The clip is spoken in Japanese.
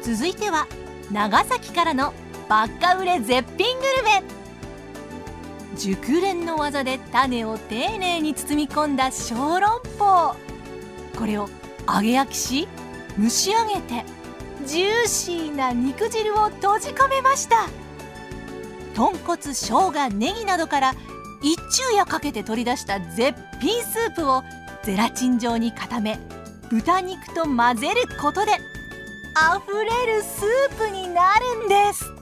続いては長崎からのバカ売れ絶品グルメ。熟練の技で種を丁寧に包み込んだ小籠包。これを揚げ焼きし蒸し上げてジューシーな肉汁を閉じ込めました。豚骨、生姜、ネギなどから一昼夜かけて取り出した絶品スープをゼラチン状に固め、豚肉と混ぜることであふれるスープになるんです。